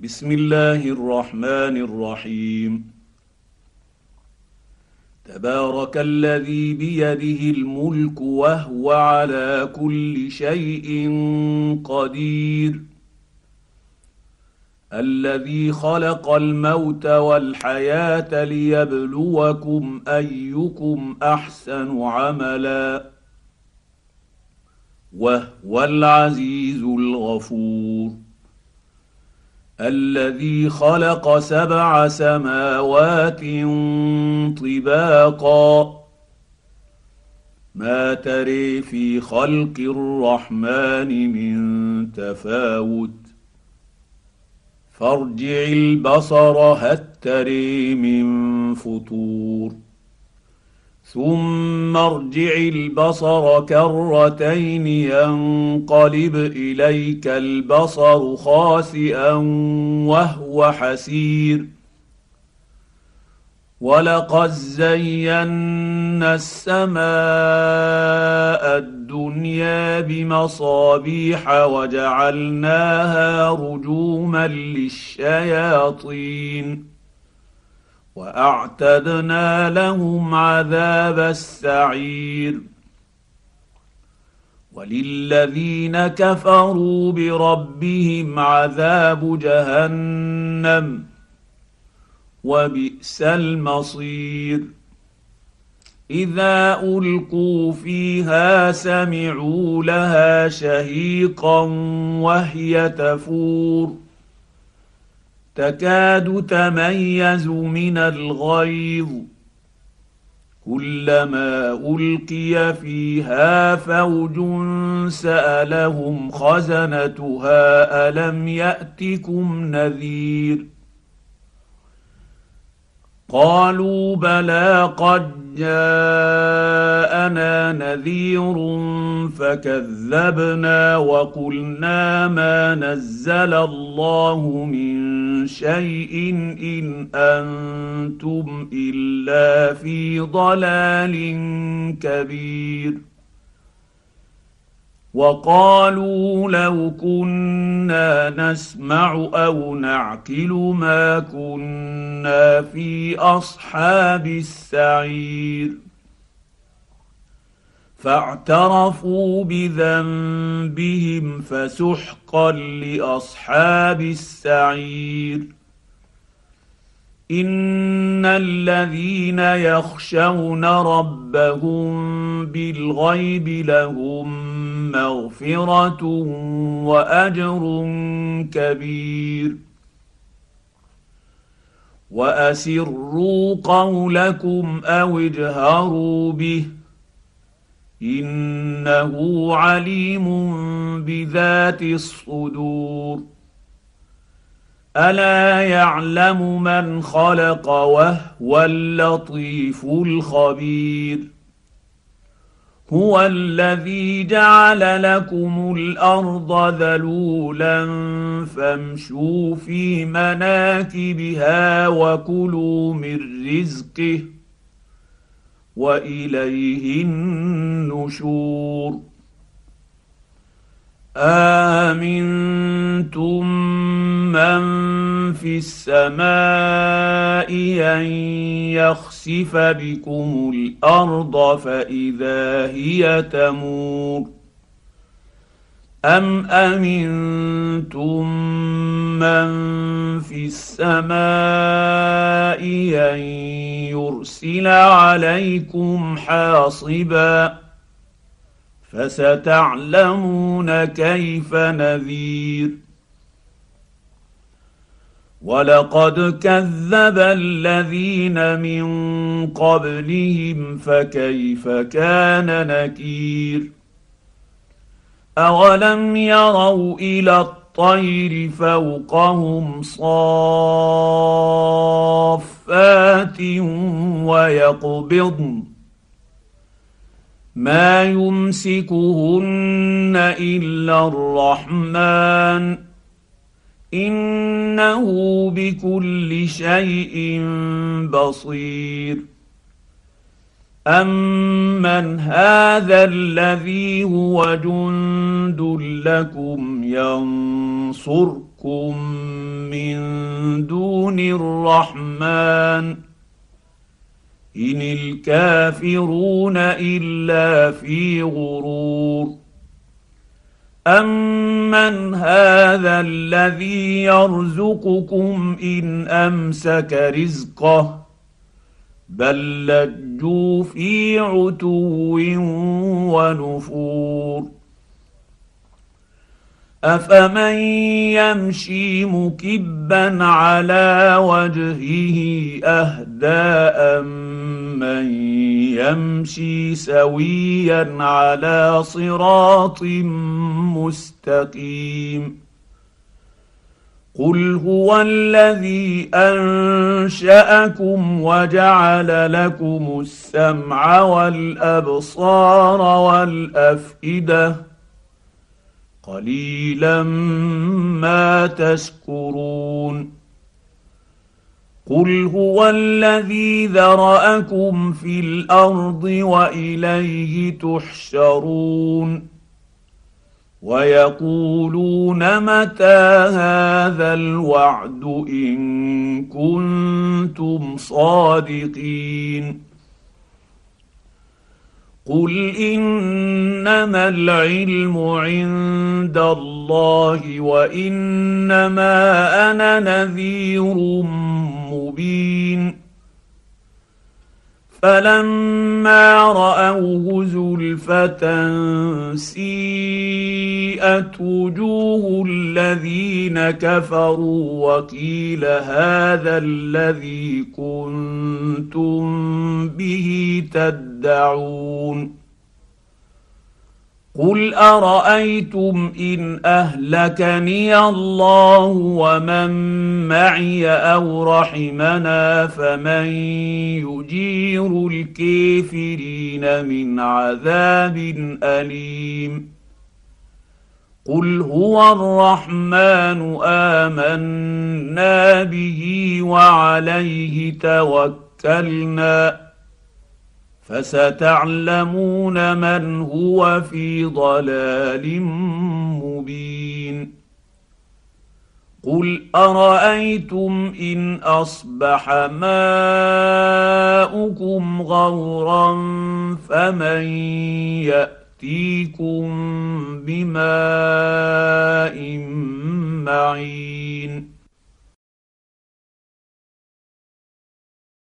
بسم الله الرحمن الرحيم. تبارك الذي بيده الملك وهو على كل شيء قدير، الذي خلق الموت والحياه ليبلوكم ايكم احسن عملا، وهو العزيز الغفور. الذي خلق 7 سماوات طباقا، ما تري في خلق الرحمن من تفاوت، فارجع البصر هل تري من فطور، ثم ارجع البصر كرتين ينقلب اليك البصر خاسئا وهو حسير، ولقد زينا السماء الدنيا بمصابيح وجعلناها رجوما للشياطين، واعتدنا لهم عذاب السعير. وللذين كفروا بربهم عذاب جهنم، وبئس المصير. اذا القوا فيها سمعوا لها شهيقا وهي تفور، تكاد تميز من الغيظ، كلما القي فيها فوج سالهم خزنتها الم ياتكم نذير، قالوا بلى قد جاءنا نذير فكذبنا وقلنا ما نزل الله من شيء ان انتم الا في ضلال كبير. وقالوا لو كنا نسمع او نعقل ما كنا في اصحاب السعير، فاعترفوا بذنبهم فسحقا لاصحاب السعير. ان الذين يخشون ربهم بالغيب لهم مغفره واجر كبير. واسروا قولكم او اجهروا به انه عليم بذات الصدور. الا يعلم من خلق وهو اللطيف الخبير. هو الذي جعل لكم الارض ذلولا فامشوا في مناكبها وكلوا من رزقه واليه النشور. امنتم من في السماء ان يخسف بكم الارض فاذا هي تمور، ام امنتم من في السماء ان يرسل عليكم حاصبا، فستعلمون كيف نذير. ولقد كذب الذين من قبلهم فكيف كان نكير. اولم يروا الى الطير فوقهم صافات ويقبضن ما يمسكهن الا الرحمن انه بكل شيء بصير. امن هذا الذي هو جند لكم ينصركم من دون الرحمن إن الكافرون إلا في غرور أمن هذا الذي يرزقكم إن أمسك رزقه بل لجوا في عتو ونفور أفمن يمشي مكبا على وجهه أهدى أمن يمشي سويا على صراط مستقيم قل هو الذي أنشأكم وجعل لكم السمع والأبصار والأفئدة قليلا ما تشكرون قل هو الذي ذرأكم في الأرض وإليه تحشرون ويقولون متى هذا الوعد إن كنتم صادقين قل إنما العلم عند الله وإنما أنا نذير مبين فلما رأوه زلفة سيئت وجوه الذين كفروا وقيل هذا الذي كنتم به تدعون قل أرأيتم إن أهلكني الله ومن معي أو رحمنا فمن يجير الكافرين من عذاب أليم قل هو الرحمن آمنا به وعليه توكلنا فستعلمون من هو في ضلال مبين قل أرأيتم إن أصبح ماؤكم غورا فمن يأتيكم بماء معين